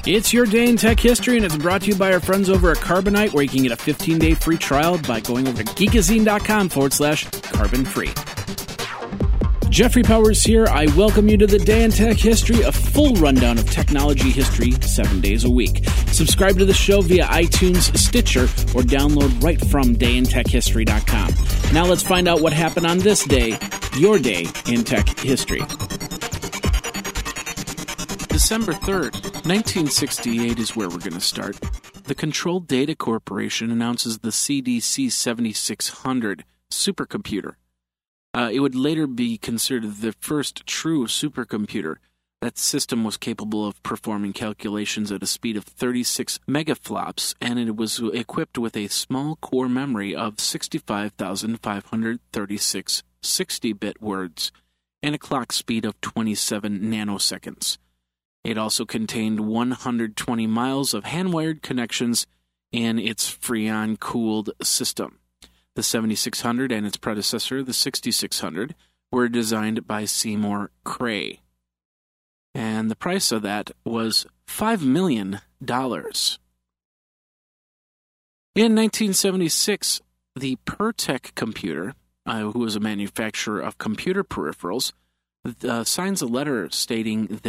It's your day in tech history, and it's brought to you by our friends over at Carbonite, where you can get a 15-day free trial by going over to geekazine.com/carbon-free. Jeffrey Powers here. I welcome you to the Day in Tech History, a full rundown of technology history 7 days a week. Subscribe to the show via iTunes, Stitcher, or download right from dayintechhistory.com. Now let's find out what happened on this day, your day in tech history. December 3rd, 1968 is where we're going to start. The Controlled Data Corporation announces the CDC 7600 supercomputer. It would later be considered the first true supercomputer. That system was capable of performing calculations at a speed of 36 megaflops, and it was equipped with a small core memory of 65,536 60-bit words and a clock speed of 27 nanoseconds. It also contained 120 miles of hand-wired connections in its Freon-cooled system. The 7600 and its predecessor, the 6600, were designed by Seymour Cray. And the price of that was $5 million. In 1976, the Pertec computer, who was a manufacturer of computer peripherals, signs a letter stating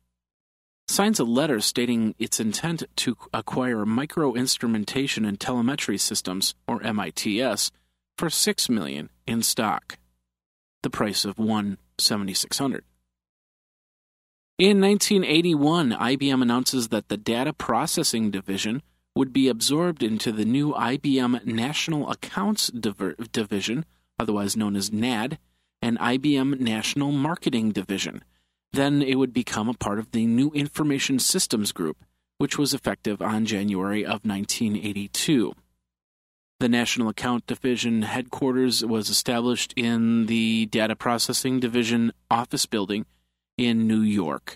its intent to acquire micro-instrumentation and telemetry systems, or MITS, for $6 million in stock, the price of one 7600. In 1981, IBM announces that the Data Processing Division would be absorbed into the new IBM National Accounts Division, otherwise known as NAD, and IBM National Marketing Division. Then it would become a part of the New Information Systems Group, which was effective on January of 1982. The National Account Division headquarters was established in the Data Processing Division office building in New York.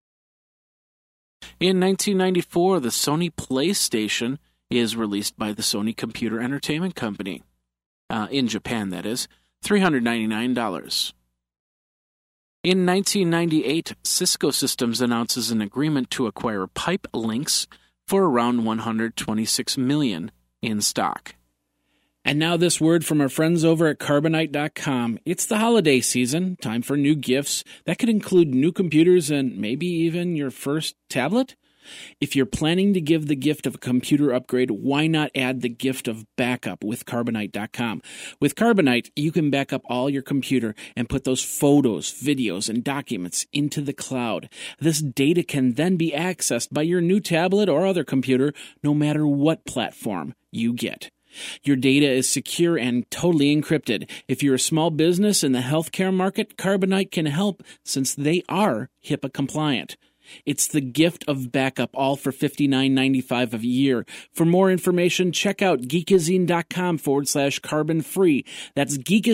In 1994, the Sony PlayStation is released by the Sony Computer Entertainment Company. In Japan, that is, $399. In 1998, Cisco Systems announces an agreement to acquire Pipe Links for around $126 million in stock. And now this word from our friends over at Carbonite.com. It's the holiday season, time for new gifts. That could include new computers and maybe even your first tablet. If you're planning to give the gift of a computer upgrade, why not add the gift of backup with Carbonite.com? With Carbonite, you can back up all your computer and put those photos, videos, and documents into the cloud. This data can then be accessed by your new tablet or other computer, no matter what platform you get. Your data is secure and totally encrypted. If you're a small business in the healthcare market, Carbonite can help since they are HIPAA compliant. It's the gift of backup, all for $59.95 a year. For more information, check out geekazine.com/carbon-free. That's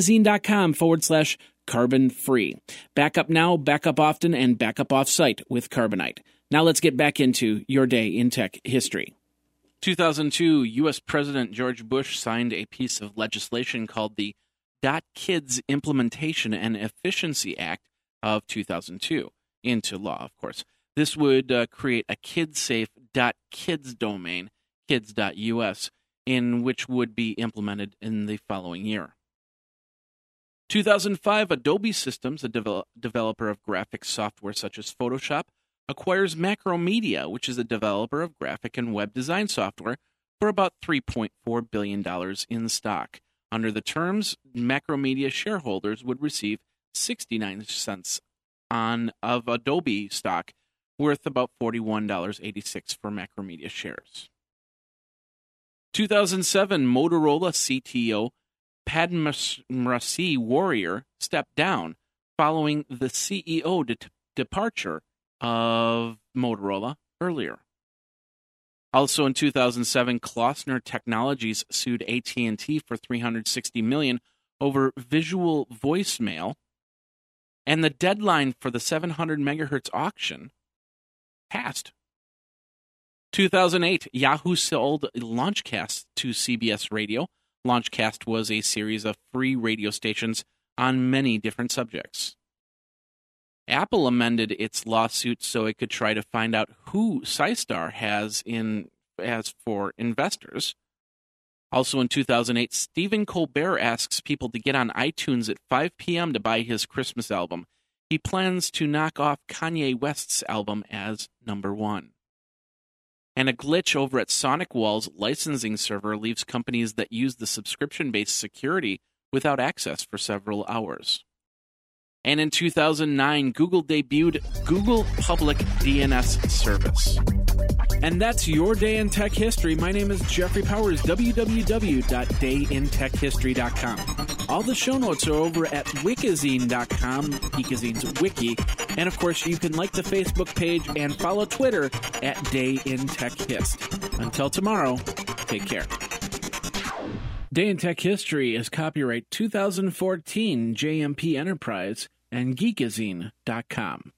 geekazine.com/carbon-free. Backup now, backup often, and backup off-site with Carbonite. Now let's get back into your day in tech history. 2002, U.S. President George Bush signed a piece of legislation called the .Kids Implementation and Efficiency Act of 2002 into law, of course. This would create a kid-safe .kids domain, kids.us, in which would be implemented in the following year. 2005, Adobe Systems, a developer of graphics software such as Photoshop, acquires Macromedia, which is a developer of graphic and web design software, for about $3.4 billion in stock. Under the terms, Macromedia shareholders would receive 69 cents of Adobe stock, worth about $41.86 for Macromedia shares. 2007, Motorola CTO Padmasree Warrior stepped down following the CEO departure of Motorola earlier. Also in 2007, Klossner Technologies sued AT&T for $360 million over visual voicemail, and the deadline for the 700 megahertz auction passed. 2008, Yahoo sold Launchcast to CBS Radio. Launchcast was a series of free radio stations on many different subjects. Apple amended its lawsuit so it could try to find out who SciStar has for investors. Also in 2008, Stephen Colbert asks people to get on iTunes at 5 p.m. to buy his Christmas album. He plans to knock off Kanye West's album as number 1. And a glitch over at SonicWall's licensing server leaves companies that use the subscription-based security without access for several hours. And in 2009, Google debuted Google Public DNS Service. And that's your Day in Tech History. My name is Jeffrey Powers, www.dayintechhistory.com. All the show notes are over at wikizine.com, Geekazine's wiki. And of course, you can like the Facebook page and follow Twitter at Day in Tech Hist. Until tomorrow, take care. Day in Tech History is copyright 2014 JMP Enterprise and Geekazine.com.